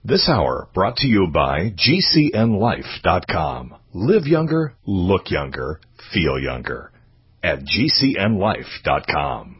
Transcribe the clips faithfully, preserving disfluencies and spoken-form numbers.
This hour brought to you by G C N life dot com. Live younger, look younger, feel younger at G C N life dot com.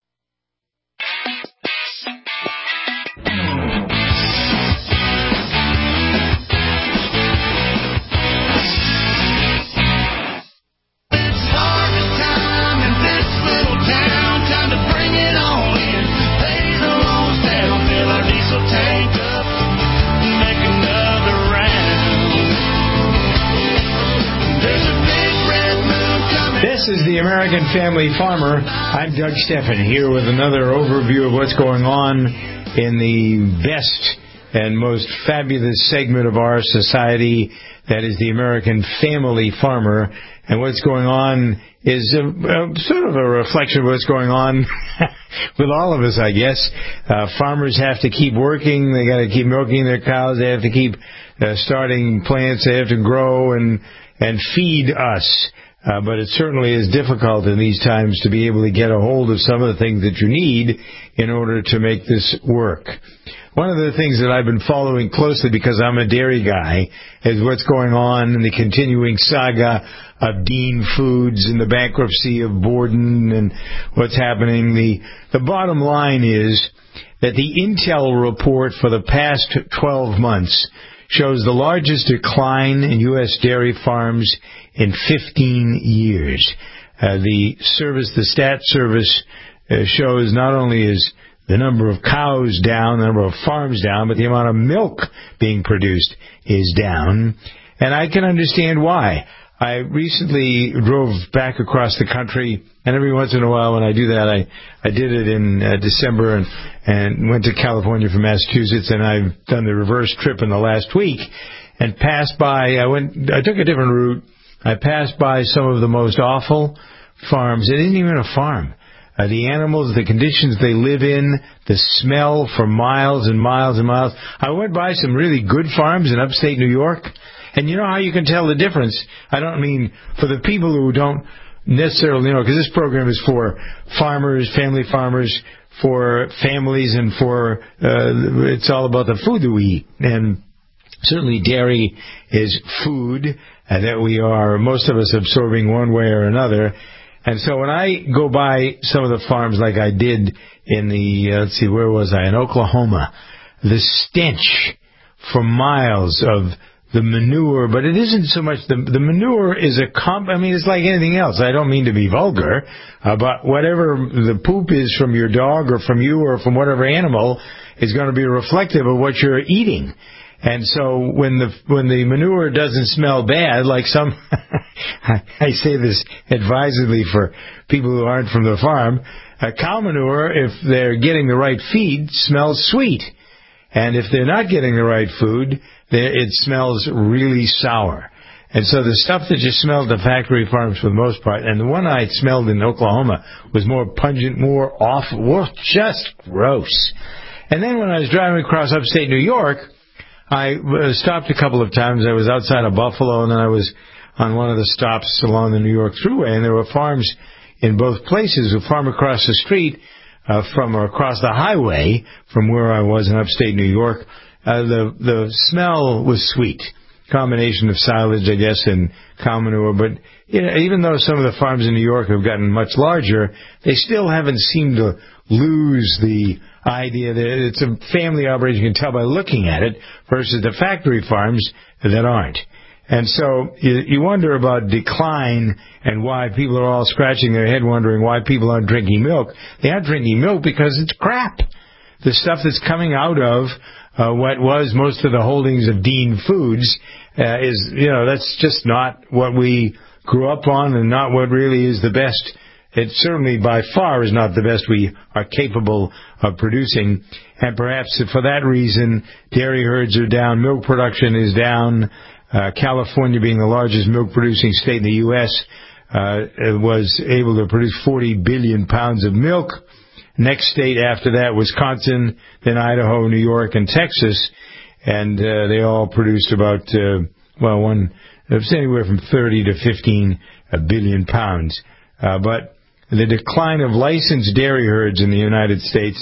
This is the American Family Farmer. I'm Doug Steffen here with another overview of what's going on in the best and most fabulous segment of our society, that is the American Family Farmer. And what's going on is a, a, sort of a reflection of what's going on with all of us, I guess. Uh, farmers have to keep working. They got to keep milking their cows. They have to keep uh, starting plants. They have to grow and and feed us. Uh, but it certainly is difficult in these times to be able to get a hold of some of the things that you need in order to make this work. One of the things that I've been following closely, because I'm a dairy guy, is what's going on in the continuing saga of Dean Foods and the bankruptcy of Borden and what's happening. The, the bottom line is that the Intel report for the past twelve months shows the largest decline in U S dairy farms in fifteen years. Uh, the service, the stat service, uh, shows not only is the number of cows down, the number of farms down, but the amount of milk being produced is down. And I can understand why. I recently drove back across the country, and every once in a while when I do that, I, I did it in uh, December and, and went to California from Massachusetts, and I've done the reverse trip in the last week and passed by, I went, I took a different route. I passed by some of the most awful farms. It isn't even a farm. Uh, the animals, the conditions they live in, the smell for miles and miles and miles. I went by some really good farms in upstate New York, and you know how you can tell the difference? I don't mean for the people who don't necessarily know, because this program is for farmers, family farmers, for families, and for, uh, it's all about the food that we eat. And certainly dairy is food uh, that we are, most of us, absorbing one way or another. And so when I go by some of the farms like I did in the, uh, let's see, where was I? In Oklahoma, the stench for miles of the manure, but it isn't so much, the, the manure is a comp, I mean, it's like anything else. I don't mean to be vulgar, uh, but whatever the poop is from your dog or from you or from whatever animal is going to be reflective of what you're eating. And so when the when the manure doesn't smell bad, like some, I say this advisedly for people who aren't from the farm, uh, cow manure, if they're getting the right feed, smells sweet. And if they're not getting the right food, it smells really sour. And so the stuff that you smelled at factory farms for the most part, and the one I smelled in Oklahoma was more pungent, more awful, more just gross. And then when I was driving across upstate New York, I stopped a couple of times. I was outside of Buffalo, and then I was on one of the stops along the New York Thruway, and there were farms in both places. A farm across the street uh, from or across the highway from where I was in upstate New York. Uh, the the smell was sweet, combination of silage, I guess, and cow manure. But you know, even though some of the farms in New York have gotten much larger, they still haven't seemed to lose the idea that it's a family operation. You can tell by looking at it, versus the factory farms that aren't. And so you, you wonder about decline and why people are all scratching their head wondering why people aren't drinking milk. They aren't drinking milk because it's crap. The stuff that's coming out of uh, what was most of the holdings of Dean Foods uh, is, you know, that's just not what we grew up on and not what really is the best. It certainly by far is not the best we are capable of producing. And perhaps for that reason, dairy herds are down, milk production is down. Uh, California, being the largest milk-producing state in the U S, uh, was able to produce forty billion pounds of milk. Next state after that, Wisconsin, then Idaho, New York, and Texas. And uh, they all produced about, uh, well, one, it was anywhere from thirty to fifteen billion pounds. Uh, but the decline of licensed dairy herds in the United States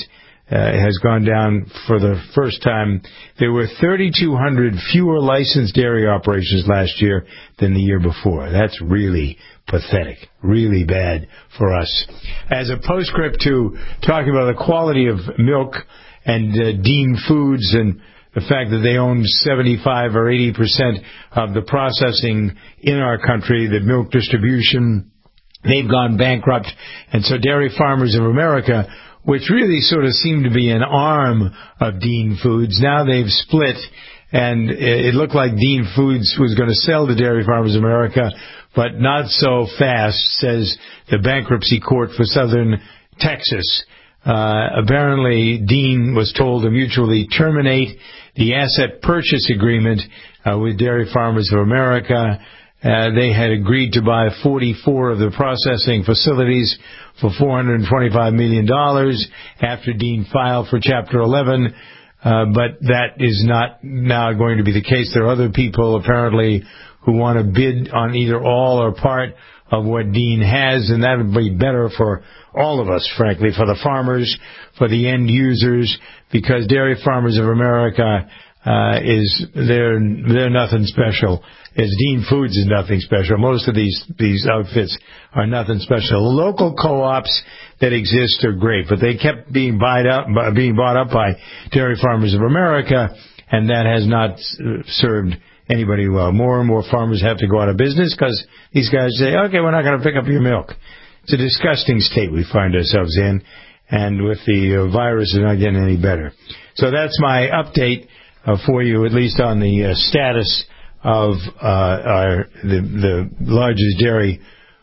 uh, has gone down for the first time. There were thirty-two hundred fewer licensed dairy operations last year than the year before. That's really pathetic, really bad for us. As a postscript to talking about the quality of milk and uh, Dean Foods and the fact that they own seventy-five or eighty percent of the processing in our country, the milk distribution, they've gone bankrupt. And so Dairy Farmers of America, which really sort of seemed to be an arm of Dean Foods, now they've split. And it looked like Dean Foods was going to sell to Dairy Farmers of America, but not so fast, says the bankruptcy court for Southern Texas. Uh, apparently, Dean was told to mutually terminate the asset purchase agreement uh, with Dairy Farmers of America. Uh, they had agreed to buy forty-four of the processing facilities for four hundred twenty-five million dollars after Dean filed for Chapter eleven. Uh, but that is not now going to be the case. There are other people, apparently, who want to bid on either all or part of what Dean has, and that would be better for all of us, frankly, for the farmers, for the end users, because Dairy Farmers of America uh, is, they're, they're nothing special. As Dean Foods is nothing special. Most of these, these outfits are nothing special. The local co-ops that exist are great, but they kept being bought up, being bought up by Dairy Farmers of America, and that has not served anybody well. More and more farmers have to go out of business because these guys say, okay, we're not going to pick up your milk. It's a disgusting state we find ourselves in, and with the uh, virus, it's not getting any better. So that's my update uh, for you, at least on the uh, status of uh, our, the, the largest dairy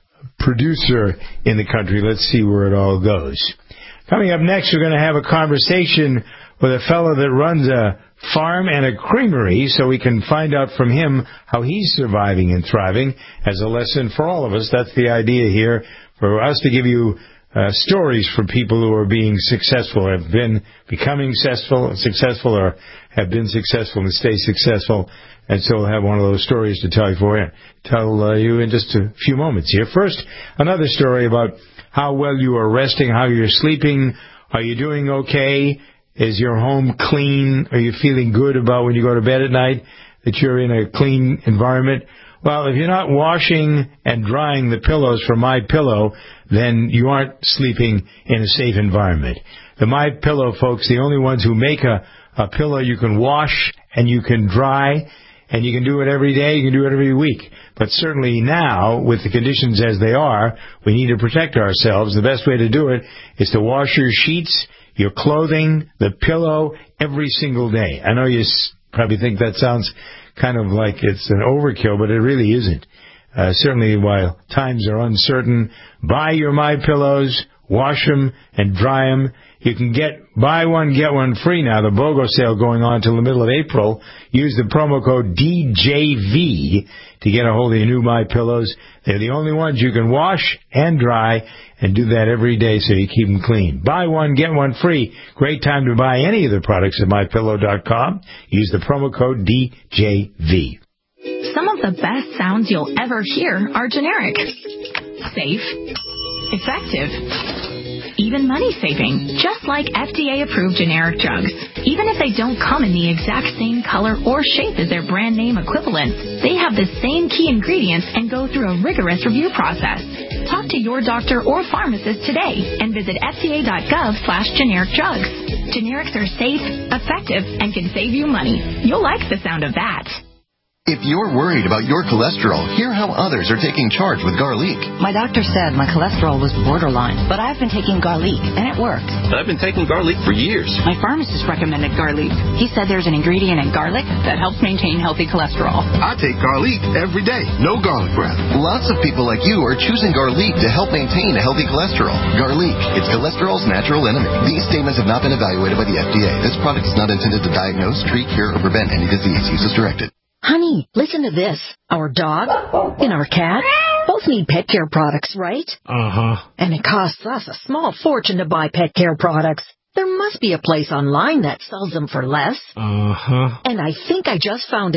producer in the country. Let's see where it all goes. Coming up next, we're going to have a conversation with a fellow that runs a farm and a creamery, so we can find out from him how he's surviving and thriving as a lesson for all of us. That's the idea here, for us to give you uh, stories from people who are being successful, have been becoming successful, successful, or have been successful and stay successful. And so we'll have one of those stories to tell you for you, tell uh, you in just a few moments here. First, another story about how well you are resting, how you're sleeping. Are you doing okay? Is your home clean? Are you feeling good about when you go to bed at night that you're in a clean environment? Well, if you're not washing and drying the pillows from MyPillow, then you aren't sleeping in a safe environment. The MyPillow folks, the only ones who make a, a pillow you can wash and you can dry, and you can do it every day, you can do it every week. But certainly now, with the conditions as they are, we need to protect ourselves. The best way to do it is to wash your sheets, your clothing, the pillow, every single day. I know you probably think that sounds kind of like it's an overkill, but it really isn't. Uh, certainly while times are uncertain, buy your MyPillows, wash them, and dry them. You can get buy one, get one free now. The BOGO sale going on till the middle of April. Use the promo code D J V to get a hold of your new MyPillows. They're the only ones you can wash and dry, and do that every day so you keep them clean. Buy one, get one free. Great time to buy any of the products at My Pillow dot com. Use the promo code D J V. Some of the best sounds you'll ever hear are generic, safe, effective, even money-saving, just like F D A-approved generic drugs. Even if they don't come in the exact same color or shape as their brand name equivalents, they have the same key ingredients and go through a rigorous review process. Talk to your doctor or pharmacist today and visit F D A dot gov slash generic drugs. Generics are safe, effective, and can save you money. You'll like the sound of that. If you're worried about your cholesterol, hear how others are taking charge with Garlic. My doctor said my cholesterol was borderline, but I've been taking Garlic, and it works. I've been taking Garlic for years. My pharmacist recommended Garlic. He said there's an ingredient in garlic that helps maintain healthy cholesterol. I take Garlic every day. No garlic breath. Lots of people like you are choosing Garlic to help maintain a healthy cholesterol. Garlic, it's cholesterol's natural enemy. These statements have not been evaluated by the F D A. This product is not intended to diagnose, treat, cure, or prevent any disease. Use as directed. Honey, listen to this. Our dog and our cat both need pet care products, right? Uh-huh. And it costs us a small fortune to buy pet care products. There must be a place online that sells them for less. Uh-huh. And I think I just found it.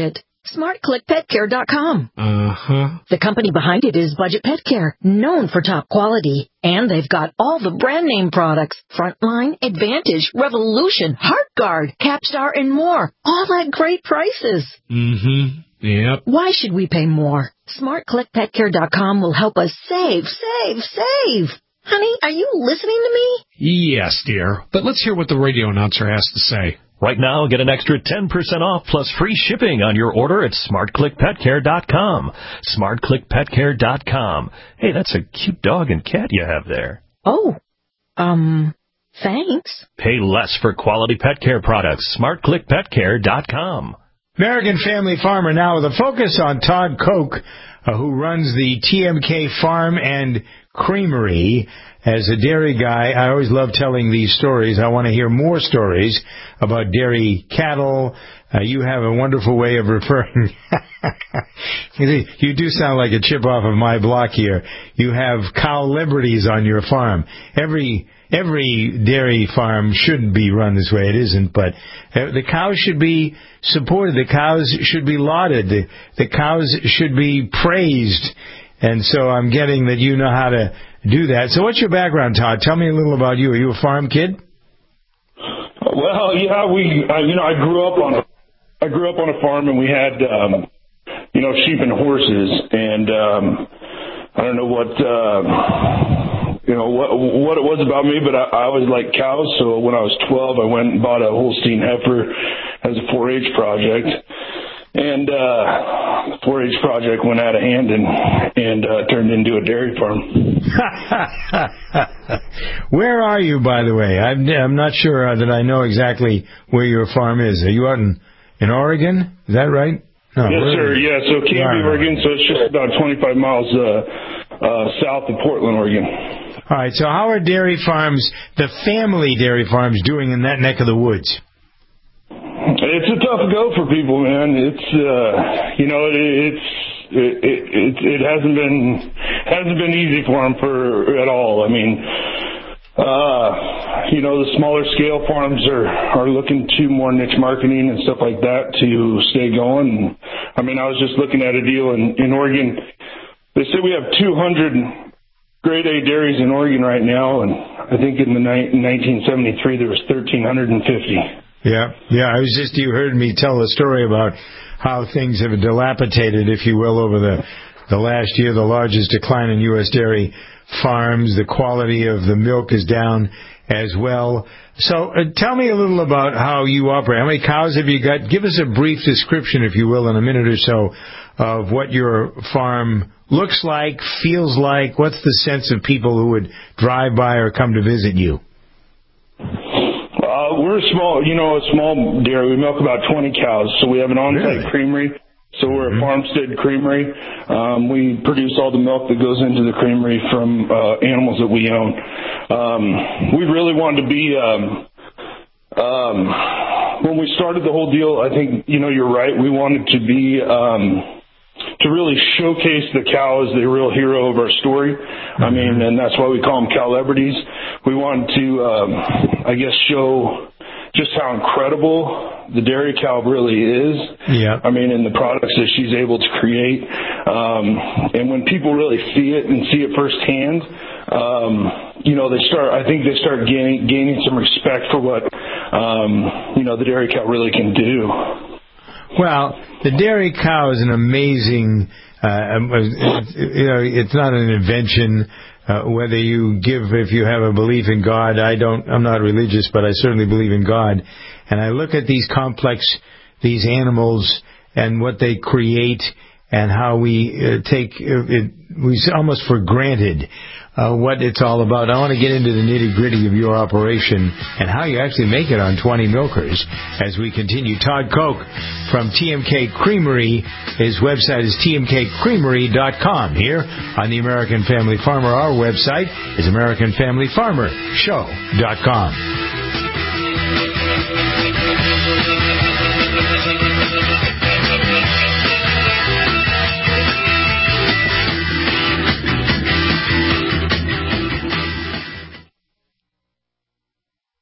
smart click pet care dot com. Uh-huh. The company behind it is Budget Pet Care, known for top quality. And they've got all the brand name products. Frontline, Advantage, Revolution, HeartGuard, Capstar, and more. All at great prices. Mm-hmm. Yep. Why should we pay more? smart click pet care dot com will help us save, save, save. Honey, are you listening to me? Yes, dear. But let's hear what the radio announcer has to say. Right now, get an extra ten percent off plus free shipping on your order at smart click pet care dot com. smart click pet care dot com. Hey, that's a cute dog and cat you have there. Oh, um, thanks. Pay less for quality pet care products. smart click pet care dot com. American Family Farmer now with a focus on Todd Koch, uh, who runs the T M K Farm and Creamery. As a dairy guy, I always love telling these stories. I want to hear more stories about dairy cattle. Uh, you have a wonderful way of referring. You do sound like a chip off of my block here. You have cow liberties on your farm. Every every dairy farm should be run this way. It isn't, but uh, the cows should be supported. The cows should be lauded. The, the cows should be praised. And so I'm getting that you know how to do that. So what's your background, Todd? Tell me a little about you. Are you a farm kid? Well, yeah, we, uh, you know, I grew up on a, I grew up on a farm, and we had, um, you know, sheep and horses, and um, I don't know what, uh, you know, what what it was about me, but I, I always liked cows. So when I was twelve, I went and bought a Holstein heifer as a four H project. And uh, the four H project went out of hand and and uh, turned into a dairy farm. Where are you, by the way? I'm, I'm not sure uh, that I know exactly where your farm is. Are you out in, in Oregon? Is that right? No, yes, sir. Yeah, so Canby, right. Oregon. So it's just about twenty-five miles uh, uh, south of Portland, Oregon. All right. So how are dairy farms, the family dairy farms, doing in that neck of the woods? It's a tough go for people, man. It's uh, you know, it, it's it, it it hasn't been hasn't been easy for them for at all. I mean, uh, you know, the smaller scale farms are are looking to more niche marketing and stuff like that to stay going. I mean, I was just looking at a deal in in Oregon. They say we have two hundred grade A dairies in Oregon right now, and I think in the ni- nineteen seventy-three there was one thousand three hundred fifty. Yeah, yeah. I was just, you heard me tell a story about how things have dilapidated, if you will, over the the last year. The largest decline in U S dairy farms. The quality of the milk is down as well. So uh, tell me a little about how you operate. How many cows have you got? Give us a brief description, if you will, in a minute or so, of what your farm looks like, feels like. What's the sense of people who would drive by or come to visit you? Uh, we're a small, you know, a small dairy. We milk about twenty cows, so we have an on-site Really? creamery. So we're Mm-hmm. a farmstead creamery. Um, we produce all the milk that goes into the creamery from uh, animals that we own. Um, we really wanted to be, um, um, when we started the whole deal, I think, you know, you're right. We wanted to be, um, to really showcase the cow as the real hero of our story. I mean, and that's why we call them cow-lebrities. We wanted to, um, I guess, show just how incredible the dairy cow really is. Yeah. I mean, and the products that she's able to create. Um, and when people really see it and see it firsthand, um, you know, they start, I think they start gaining, gaining some respect for what, um, you know, the dairy cow really can do. Well, the dairy cow is an amazing, uh, you know, it's not an invention. Uh, whether you give, if you have a belief in God, I don't, I'm not religious, but I certainly believe in God. And I look at these complex, these animals and what they create and how we uh, take it, we almost for granted uh, what it's all about. I want to get into the nitty-gritty of your operation and how you actually make it on twenty milkers as we continue. Todd Koch from T M K Creamery. His website is T M K creamery dot com. Here on the American Family Farmer, our website is American Family Farmer Show dot com.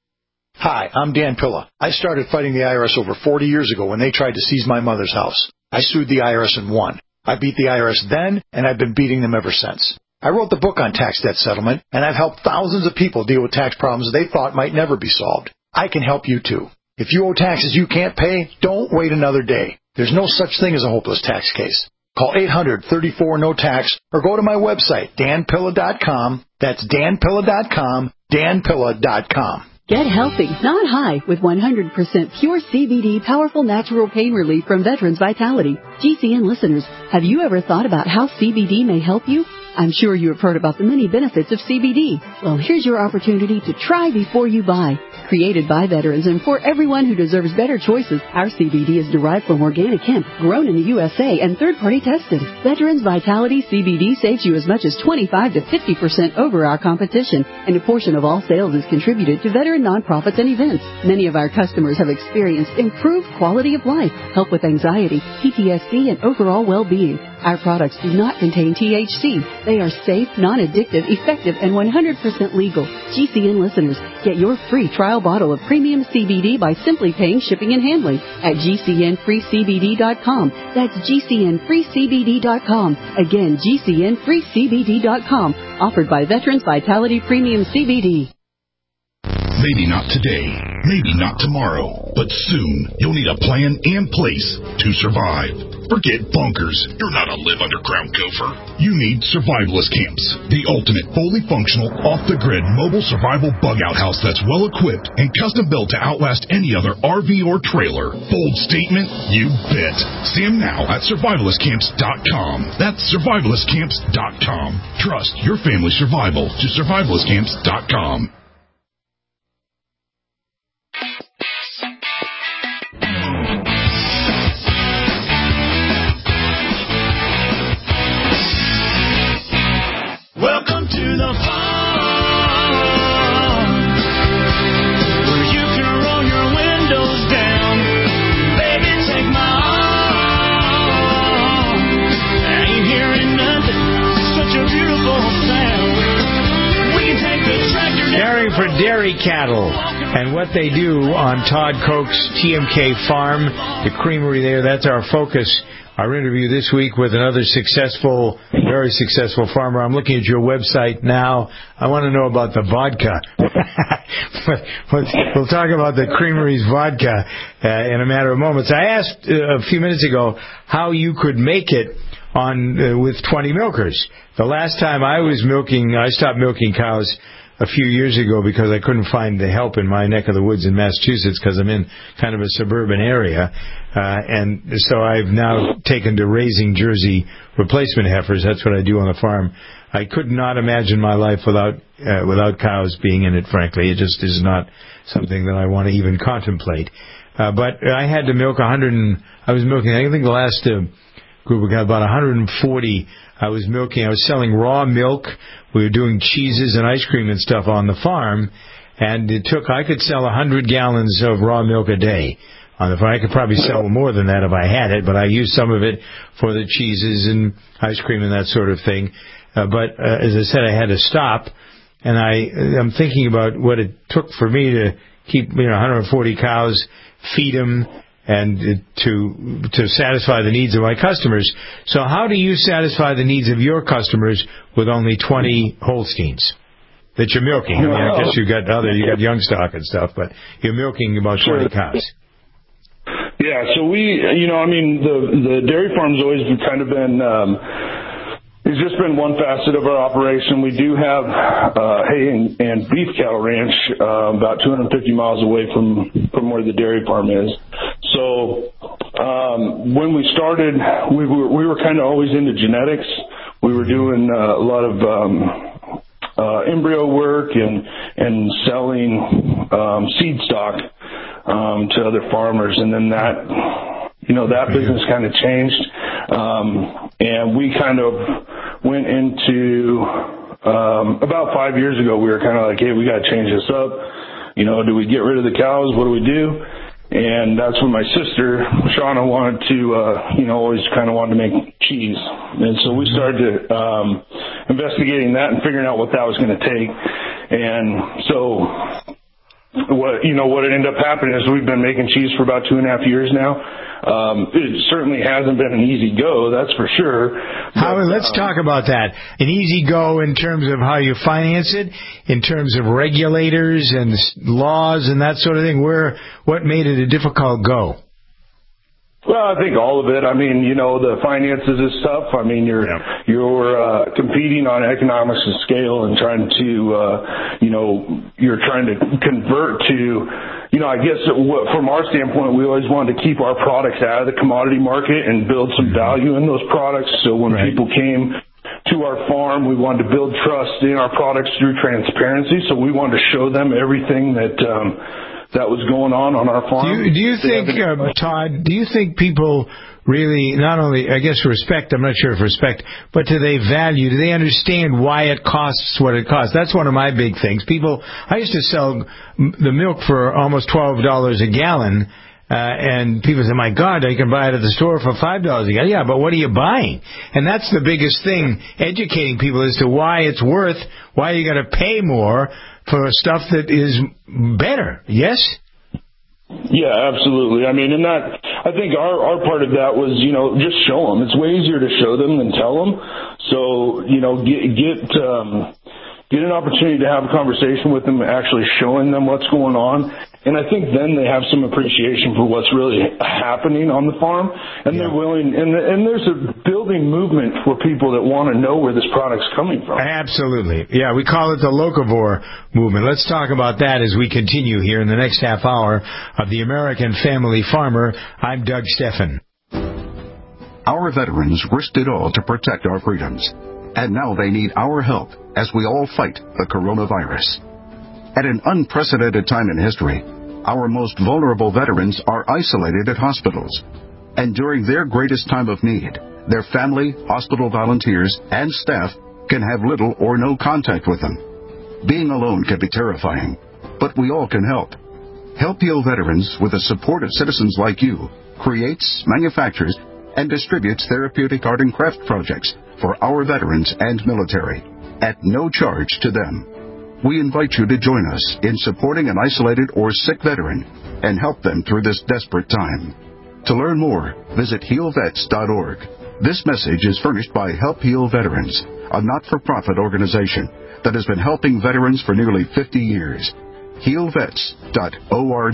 Hi, I'm Dan Pilla. I started fighting the I R S over forty years ago when they tried to seize my mother's house. I sued the I R S and won. I beat the I R S then, and I've been beating them ever since. I wrote the book on tax debt settlement, and I've helped thousands of people deal with tax problems they thought might never be solved. I can help you too. If you owe taxes you can't pay, don't wait another day. There's no such thing as a hopeless tax case. Call eight hundred, thirty-four, no tax or go to my website, dan pilla dot com. That's dan pilla dot com, dan pilla dot com. Get healthy, not high, with one hundred percent pure C B D powerful natural pain relief from Veterans Vitality. G C N listeners, have you ever thought about how C B D may help you? I'm sure you have heard about the many benefits of C B D. Well, here's your opportunity to try before you buy. Created by veterans and for everyone who deserves better choices, our C B D is derived from organic hemp, grown in the U S A and third-party tested. Veterans Vitality C B D saves you as much as twenty-five to fifty percent over our competition, and a portion of all sales is contributed to veteran nonprofits and events. Many of our customers have experienced improved quality of life, help with anxiety, P T S D, and overall well-being. Our products do not contain T H C. They are safe, non-addictive, effective, and one hundred percent legal. G C N listeners, get your free trial bottle of premium C B D by simply paying shipping and handling at G C N free C B D dot com. That's G C N free C B D dot com. Again, G C N free C B D dot com. Offered by Veterans Vitality Premium C B D. Maybe not today, maybe not tomorrow, but soon you'll need a plan and place to survive. Forget bunkers. You're not a live underground gopher. You need Survivalist Camps, the ultimate fully functional, off-the-grid mobile survival bug-out house that's well-equipped and custom-built to outlast any other R V or trailer. Bold statement? You bet. See them now at survivalist camps dot com. That's survivalist camps dot com. Trust your family's survival to survivalist camps dot com. Welcome to the farm, where you can roll your windows down. Baby, take my arm. I ain't hearing nothing, such a beautiful sound. We can take the tractor down. Caring for dairy cattle and what they do on Todd Koch's T M K Farm, the creamery there. That's our focus. Our interview this week with another successful, very successful farmer. I'm looking at your website now. I want to know about the vodka. We'll talk about the creamery's vodka uh, in a matter of moments. I asked uh, a few minutes ago how you could make it on uh, with twenty milkers. The last time I was milking, I stopped milking cows a few years ago because I couldn't find the help in my neck of the woods in Massachusetts because I'm in kind of a suburban area. Uh, and so I've now taken to raising Jersey replacement heifers. That's what I do on the farm. I could not imagine my life without uh, without cows being in it, frankly. It just is not something that I want to even contemplate. Uh, but I had to milk one hundred and I was milking, I think the last uh, group we got about one hundred forty. I was milking, I was selling raw milk. We were doing cheeses and ice cream and stuff on the farm. And it took, I could sell one hundred gallons of raw milk a day on the farm. I could probably sell more than that if I had it, but I used some of it for the cheeses and ice cream and that sort of thing. Uh, but uh, as I said, I had to stop. And I, I'm thinking about what it took for me to keep, you know, one hundred forty cows, feed them, and to to satisfy the needs of my customers. So how do you satisfy the needs of your customers with only twenty Holsteins that you're milking? I mean, I guess you got other, you got young stock and stuff, but you're milking about twenty cows. Yeah, so we, you know, I mean, the the dairy farm's always kind of been, um, it's just been one facet of our operation. We do have uh, hay and, and beef cattle ranch uh, about two hundred fifty miles away from, from where the dairy farm is. So um, when we started, we were we were kind of always into genetics. We were doing uh, a lot of um, uh, embryo work and and selling um, seed stock um, to other farmers, and then that you know that business kind of changed, um, and we kind of went into um, about five years ago. We were kind of like, hey, we got to change this up. You know, do we get rid of the cows? What do we do? And that's when my sister, Shauna, wanted to, uh, you know, always kind of wanted to make cheese. And so we started um, investigating that and figuring out what that was going to take. And so what you know what ended up happening is we've been making cheese for about two and a half years now. Um, it certainly hasn't been an easy go, that's for sure. How, but, let's um, talk about that. An easy go in terms of how you finance it, in terms of regulators and laws and that sort of thing. Where what made it a difficult go? Well, I think all of it. I mean, you know, the finances is tough. I mean, you're yeah. you're uh, competing on economics of scale and trying to, uh, you know, you're trying to convert to, you know, I guess from our standpoint, we always wanted to keep our products out of the commodity market and build some value in those products. So when right. people came to our farm, we wanted to build trust in our products through transparency. So we wanted to show them everything that. Um, that was going on on our farm. Do you, do you think, uh, Todd, do you think people really not only, I guess, respect, I'm not sure if respect, but do they value, do they understand why it costs what it costs? That's one of my big things. People, I used to sell the milk for almost twelve dollars a gallon, uh, and people say, my God, I can buy it at the store for five dollars a gallon. Yeah, but what are you buying? And that's the biggest thing, educating people as to why it's worth, why you got to pay more for stuff that is better, yes? Yeah, absolutely. I mean, and that, I think our, our part of that was, you know, just show them. It's way easier to show them than tell them. So, you know, get, get, um, get an opportunity to have a conversation with them, actually showing them what's going on. And I think then they have some appreciation for what's really happening on the farm, and yeah. they're willing. And and there's a building movement for people that want to know where this product's coming from. Absolutely, yeah. We call it the locavore movement. Let's talk about that as we continue here in the next half hour of the American Family Farmer. I'm Doug Steffen. Our veterans risked it all to protect our freedoms, and now they need our help as we all fight the coronavirus. At an unprecedented time in history, our most vulnerable veterans are isolated at hospitals. And during their greatest time of need, their family, hospital volunteers, and staff can have little or no contact with them. Being alone can be terrifying, but we all can help. Help Heal Veterans, with the support of citizens like you, creates, manufactures, and distributes therapeutic art and craft projects for our veterans and military, at no charge to them. We invite you to join us in supporting an isolated or sick veteran and help them through this desperate time. To learn more, visit heal vets dot org. This message is furnished by Help Heal Veterans, a not-for-profit organization that has been helping veterans for nearly fifty years. heal vets dot org.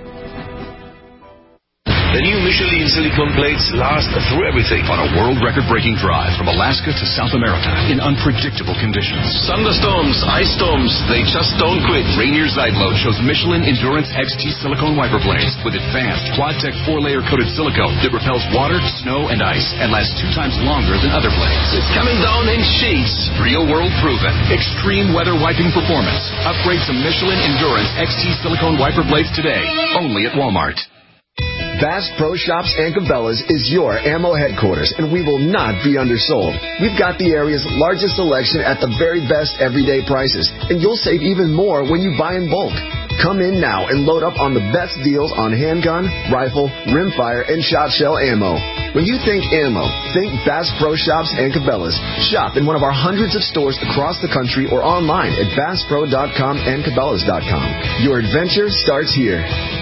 The new Michelin silicone plates last through everything on a world record-breaking drive from Alaska to South America in unpredictable conditions. Thunderstorms, ice storms, they just don't quit. Rainier Zeitmode shows Michelin Endurance X T silicone wiper blades with advanced quad-tech four-layer coated silicone that repels water, snow, and ice and lasts two times longer than other blades. It's coming down in sheets. Real-world proven. Extreme weather wiping performance. Upgrade to Michelin Endurance X T silicone wiper blades today. Only at Walmart. Bass Pro Shops and Cabela's is your ammo headquarters, and we will not be undersold. We've got the area's largest selection at the very best everyday prices, and you'll save even more when you buy in bulk. Come in now and load up on the best deals on handgun, rifle, rimfire, and shot shell ammo. When you think ammo, think Bass Pro Shops and Cabela's. Shop in one of our hundreds of stores across the country or online at bass pro dot com and cabela's dot com. Your adventure starts here.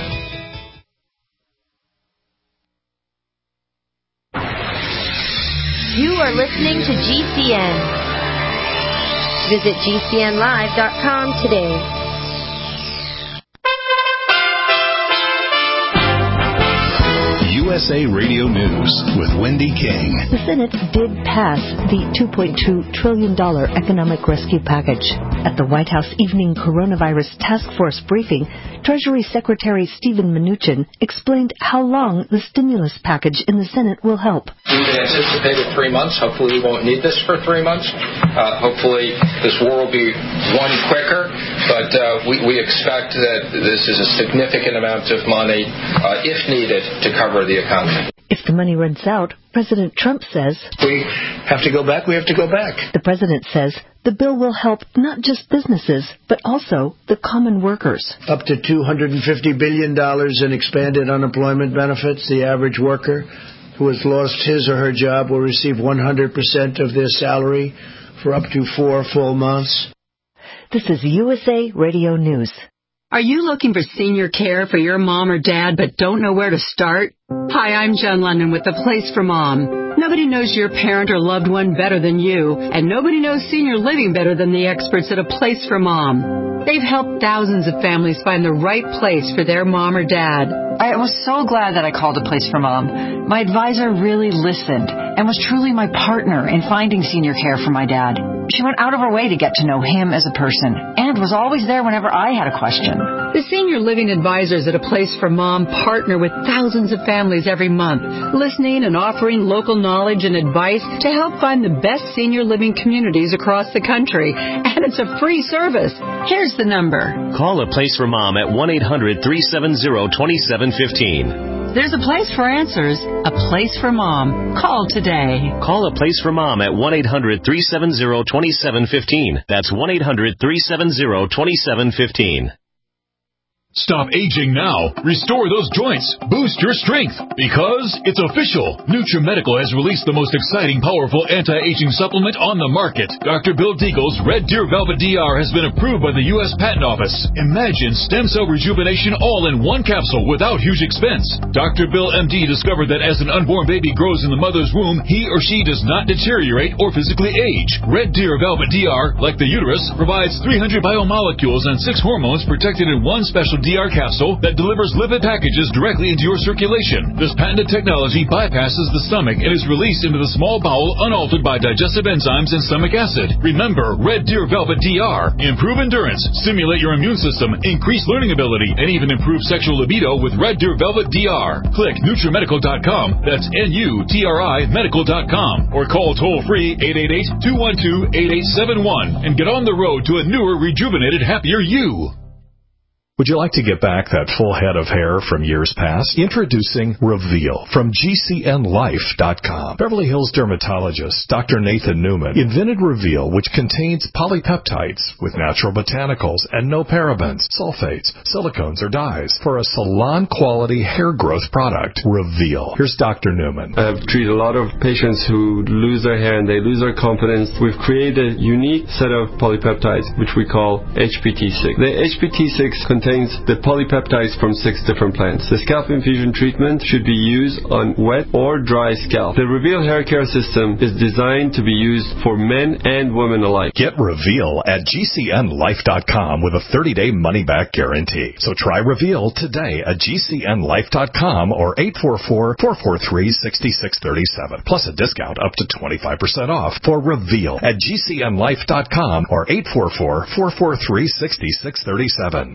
You are listening to G C N. Visit G C N live dot com today. U S A Radio News with Wendy King. The Senate did pass the two point two trillion dollars economic rescue package. At the White House evening coronavirus task force briefing, Treasury Secretary Steven Mnuchin explained how long the stimulus package in the Senate will help. We anticipated three months. Hopefully we won't need this for three months. Uh, hopefully this war will be won quicker. But uh, we, we expect that this is a significant amount of money, uh, if needed, to cover the economy. If the money runs out, President Trump says, we have to go back, we have to go back. The president says the bill will help not just businesses, but also the common workers. Up to two hundred fifty billion dollars in expanded unemployment benefits. The average worker who has lost his or her job will receive one hundred percent of their salary for up to four full months. This is U S A Radio News. Are you looking for senior care for your mom or dad but don't know where to start? Hi, I'm Jen London with The Place for Mom. Nobody knows your parent or loved one better than you, and nobody knows senior living better than the experts at A Place for Mom. They've helped thousands of families find the right place for their mom or dad. I was so glad that I called A Place for Mom. My advisor really listened and was truly my partner in finding senior care for my dad. She went out of her way to get to know him as a person and was always there whenever I had a question. The senior living advisors at A Place for Mom partner with thousands of families every month, listening and offering local knowledge and advice to help find the best senior living communities across the country. And it's a free service. Here's the number. Call A Place for Mom at one eight hundred three seven zero two seven one five. There's a place for answers, A Place for Mom. Call today. Call A Place for Mom at one eight hundred three seven zero two seven one five. That's one eight hundred three seven zero two seven one five. Stop aging now. Restore those joints. Boost your strength. Because it's official. NutriMedical has released the most exciting, powerful anti-aging supplement on the market. Doctor Bill Deagle's Red Deer Velvet D R has been approved by the U S Patent Office. Imagine stem cell rejuvenation all in one capsule without huge expense. Doctor Bill M D discovered that as an unborn baby grows in the mother's womb, he or she does not deteriorate or physically age. Red Deer Velvet D R, like the uterus, provides three hundred biomolecules and six hormones protected in one special D R capsule that delivers lipid packages directly into your circulation. This patented technology bypasses the stomach and is released into the small bowel unaltered by digestive enzymes and stomach acid. Remember, Red Deer Velvet D R. Improve endurance, stimulate your immune system, increase learning ability, and even improve sexual libido with Red Deer Velvet D R. Click NutriMedical dot com. That's N U T R I medical dot com. Or call toll-free eight eight eight, two one two, eight eight seven one and get on the road to a newer, rejuvenated, happier you. Would you like to get back that full head of hair from years past? Introducing Reveal from G C N life dot com. Beverly Hills dermatologist Doctor Nathan Newman invented Reveal, which contains polypeptides with natural botanicals and no parabens, sulfates, silicones, or dyes for a salon-quality hair growth product. Reveal. Here's Doctor Newman. I've treated a lot of patients who lose their hair and they lose their confidence. We've created a unique set of polypeptides, which we call H P T six. The H P T six contains the polypeptides from six different plants. The scalp infusion treatment should be used on wet or dry scalp. The Reveal hair care system is designed to be used for men and women alike. Get Reveal at G C N life dot com with a thirty-day money-back guarantee. So try Reveal today at G C N life dot com or eight four four, four four three, six six three seven. Plus a discount up to twenty-five percent off for Reveal at G C N life dot com or eight four four, four four three, six six three seven.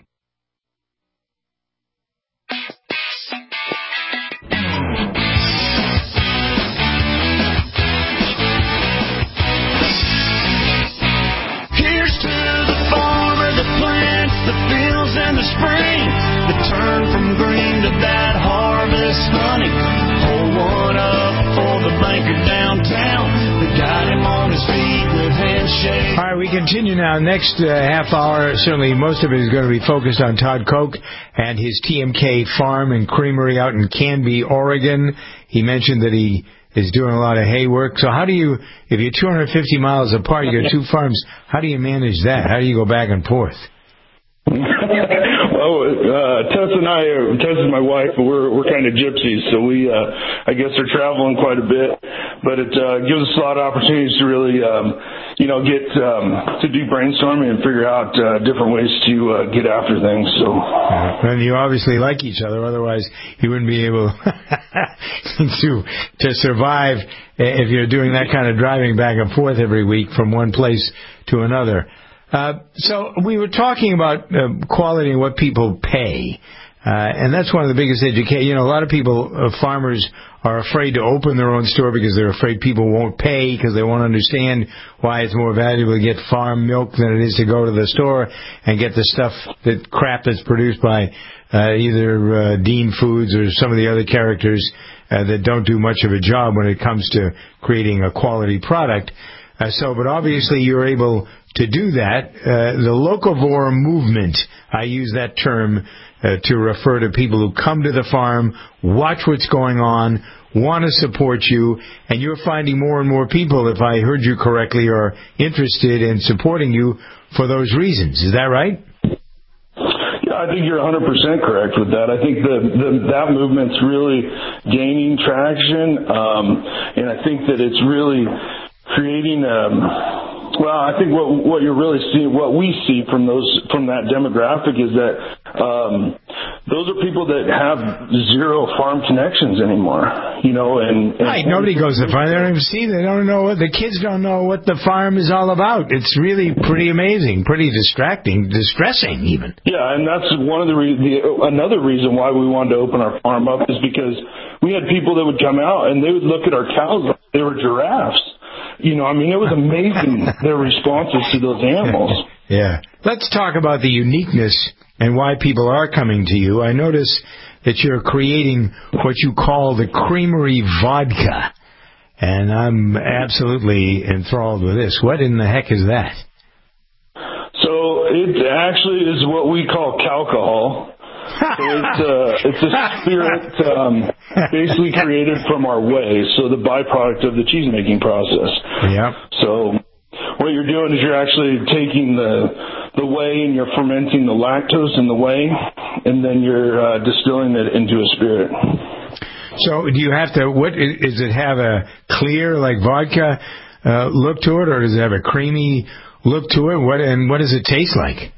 The fields in the spring, the turn from green to that harvest honey. Hold one up for the banker downtown. They got him on his feet with handshakes. All right, we continue now. Next uh, half hour, certainly most of it is going to be focused on Todd Koch and his T M K farm and creamery out in Canby, Oregon. He mentioned that he is doing a lot of hay work. So how do you, if you're two hundred fifty miles apart, you got two farms, how do you manage that? How do you go back and forth? Well, uh, Tess and I, are, Tess is my wife, but we're we're kind of gypsies, so we, uh, I guess, are traveling quite a bit. But it uh, gives us a lot of opportunities to really, um, you know, get um, to do brainstorming and figure out uh, different ways to uh, get after things. So, uh, and you obviously like each other, otherwise you wouldn't be able to to survive if you're doing that kind of driving back and forth every week from one place to another. Uh, so we were talking about uh, quality and what people pay, uh, and that's one of the biggest education. You know, a lot of people, uh, farmers, are afraid to open their own store because they're afraid people won't pay because they won't understand why it's more valuable to get farm milk than it is to go to the store and get the stuff, that crap that's produced by uh, either uh, Dean Foods or some of the other characters uh, that don't do much of a job when it comes to creating a quality product. Uh, so, but obviously you're able to do that. Uh, the locavore movement, I use that term uh, to refer to people who come to the farm, watch what's going on, want to support you, and you're finding more and more people, if I heard you correctly, are interested in supporting you for those reasons. Is that right? Yeah, I think you're one hundred percent correct with that. I think the, the that movement's really gaining traction, um, and I think that it's really creating. Um, well, I think what what you're really seeing, what we see from those from that demographic is that um, those are people that have zero farm connections anymore. You know, and, and right, nobody goes to farm. They don't even see. They don't know. What, the kids don't know what the farm is all about. It's really pretty amazing, pretty distracting, distressing even. Yeah, and that's one of the, re- the another reason why we wanted to open our farm up is because we had people that would come out and they would look at our cows like they were giraffes. You know, I mean, it was amazing, their responses to those animals. Yeah. Let's talk about the uniqueness and why people are coming to you. I notice that you're creating what you call the Creamery Vodka, and I'm absolutely enthralled with this. What in the heck is that? So it actually is what we call calcohol. So it's a, it's a spirit um, basically created from our whey, so the byproduct of the cheese making process. Yeah. So what you're doing is you're actually taking the the whey and you're fermenting the lactose in the whey, and then you're uh, distilling it into a spirit. So do you have to, what, does it have a clear, like vodka uh, look to it, or does it have a creamy look to it? What and what does it taste like?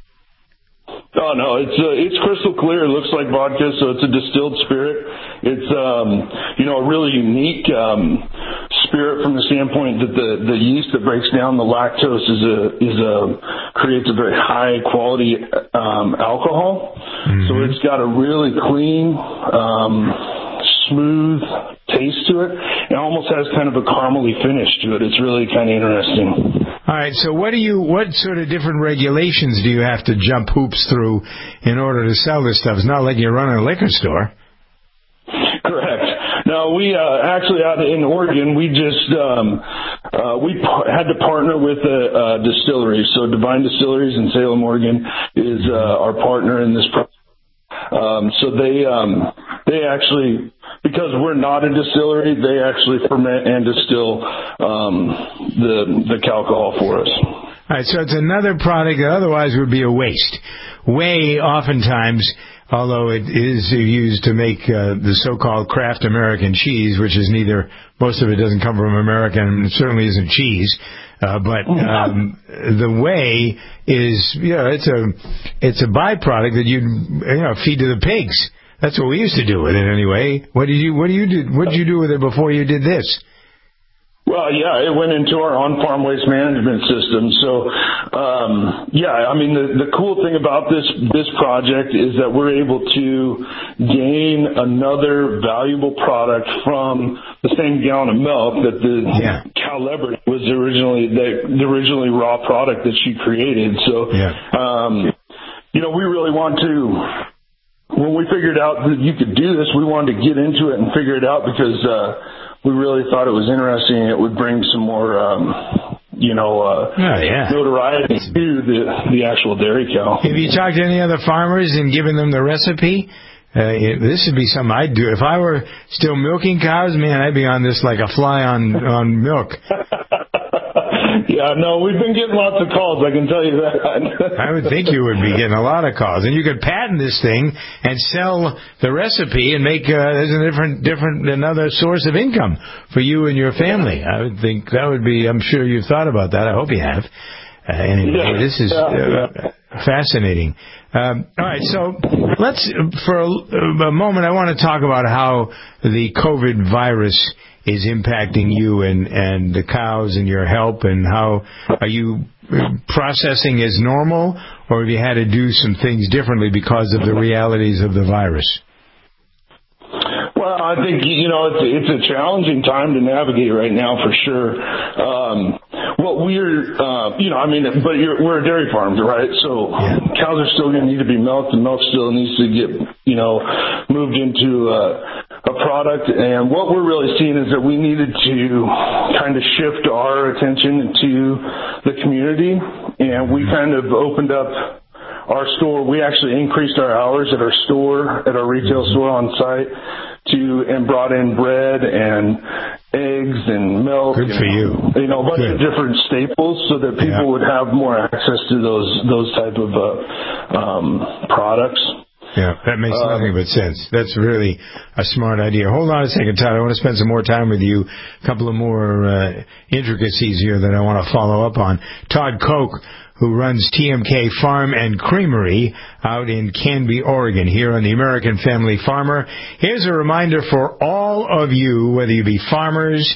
Oh no, it's uh, it's crystal clear. It looks like vodka, so it's a distilled spirit. It's um, you know a really unique um, spirit from the standpoint that the, the yeast that breaks down the lactose is a is a creates a very high quality um, alcohol. Mm-hmm. So it's got a really clean, um, smooth taste to it. It almost has kind of a caramely finish to it. It's really kind of interesting. All right, so what do you, what sort of different regulations do you have to jump hoops through in order to sell this stuff? It's not like you run a liquor store. Correct. No, we uh, actually out in Oregon, we just um, uh, we p- had to partner with a, a distillery. So Divine Distilleries in Salem, Oregon, is uh, our partner in this project. Um, so they um, they actually, because we're not a distillery, they actually ferment and distill um, the the alcohol for us. All right, so it's another product that otherwise would be a waste. Whey, oftentimes, although it is used to make uh, the so-called Kraft American cheese, which is neither, most of it doesn't come from America, and it certainly isn't cheese. Uh, but um, the whey is, you know, it's a it's a byproduct that you you know feed to the pigs. That's what we used to do with it anyway. What did you what do you do? What did you do with it before you did this? Well, yeah, it went into our on-farm waste management system. So, um, yeah, I mean, the, the cool thing about this this project is that we're able to gain another valuable product from the same gallon of milk that the yeah. cow leopard was originally the, the originally raw product that she created. So, yeah. um, you know, we really want to. When we figured out that you could do this, we wanted to get into it and figure it out because. Uh, We really thought it was interesting. It would bring some more, um, you know, uh, oh, yeah. notoriety to the the actual dairy cow. Have you talked to any other farmers and given them the recipe? Uh, it, this would be something I'd do. If I were still milking cows, man, I'd be on this like a fly on, on milk. Yeah, no, we've been getting lots of calls, I can tell you that. I would think you would be getting a lot of calls. And you could patent this thing and sell the recipe and make uh, there's a different, different, another source of income for you and your family. I would think that would be, I'm sure you've thought about that. I hope you have. Uh, anyway, yeah. This is uh, fascinating. Um, all right, so let's, for a, a moment, I want to talk about how the COVID virus is impacting you and, and the cows and your help, and how are you processing as normal, or have you had to do some things differently because of the realities of the virus? Well, I think, you know, it's, it's a challenging time to navigate right now for sure. Um, what we're, uh, you know, I mean, but you're, we're a dairy farm, right? So yeah. Cows are still going to need to be milked, and milk still needs to get, you know, moved into uh, a product. And what we're really seeing is that we needed to kind of shift our attention to the community, and we kind of opened up our store. We actually increased our hours at our store, at our retail store on site, to and brought in bread and eggs and milk. Good and, for you. You know, a bunch Good. of different staples, so that people yeah. would have more access to those those type of uh, um, products. Yeah, that makes Um, nothing but sense. That's really a smart idea. Hold on a second, Todd. I want to spend some more time with you. A couple of more uh, intricacies here that I want to follow up on. Todd Koch, who runs T M K Farm and Creamery out in Canby, Oregon, here on the American Family Farmer. Here's a reminder for all of you, whether you be farmers,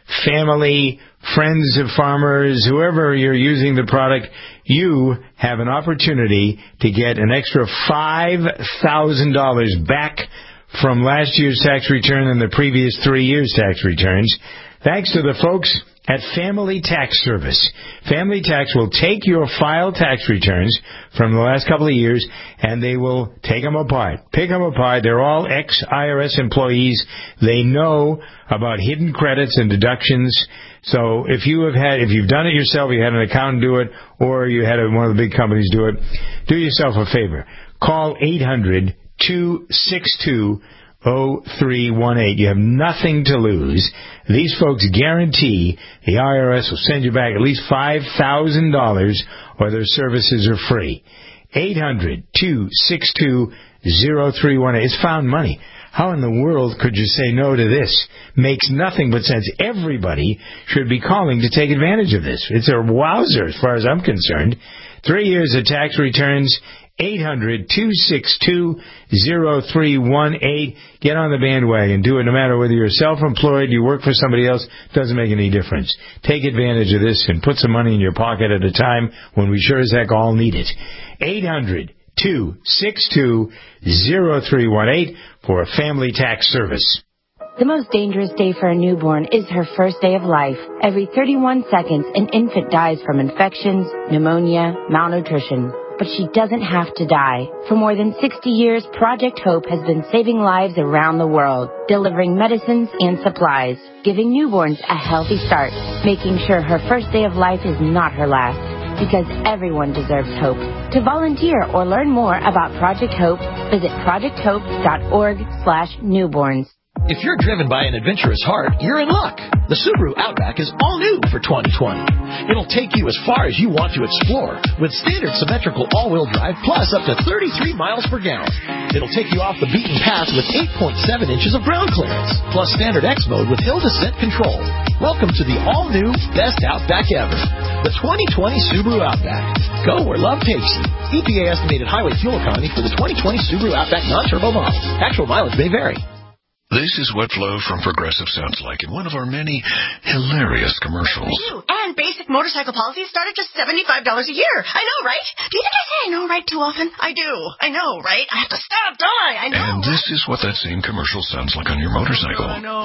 family, friends of farmers, whoever you're using the product, you have an opportunity to get an extra five thousand dollars back from last year's tax return and the previous three years' tax returns, thanks to the folks at Family Tax Service. Family Tax will take your filed tax returns from the last couple of years, and they will take them apart, pick them apart. They're all ex-I R S employees. They know about hidden credits and deductions. So if you have had, if you've done it yourself, you had an accountant do it, or you had one of the big companies do it, do yourself a favor. Call eight hundred, two six two, oh three one eight. You have nothing to lose. These folks guarantee the I R S will send you back at least five thousand dollars or their services are free. eight hundred, two six two, oh three one eight. It's found money. How in the world could you say no to this? Makes nothing but sense. Everybody should be calling to take advantage of this. It's a wowzer as far as I'm concerned. Three years of tax returns. eight hundred, two six two, oh three one eight. Get on the bandwagon. Do it no matter whether you're self-employed, you work for somebody else. Doesn't make any difference. Take advantage of this and put some money in your pocket at a time when we sure as heck all need it. eight hundred, two six two, oh three one eight for a Family Tax Service. The most dangerous day for a newborn is her first day of life. Every thirty-one seconds, an infant dies from infections, pneumonia, malnutrition. But she doesn't have to die. For more than sixty years, Project Hope has been saving lives around the world, delivering medicines and supplies, giving newborns a healthy start, making sure her first day of life is not her last. Because everyone deserves hope. To volunteer or learn more about Project Hope, visit project hope dot org slash newborns. If you're driven by an adventurous heart, you're in luck. The Subaru Outback is all new for twenty twenty. It'll take you as far as you want to explore with standard symmetrical all-wheel drive plus up to thirty-three miles per gallon. It'll take you off the beaten path with eight point seven inches of ground clearance plus standard X mode with hill descent control. Welcome to the all-new best Outback ever, the twenty twenty Subaru Outback. Go where love takes you. E P A estimated highway fuel economy for the twenty twenty Subaru Outback non-turbo model. Actual mileage may vary. This is what Flo from Progressive sounds like in one of our many hilarious commercials. And basic motorcycle policies start at just seventy-five dollars a year. I know, right? Do you think I say I know, right, too often? I do. I know, right? I have to stop, don't I? I know. And this is what that same commercial sounds like on your motorcycle. I know.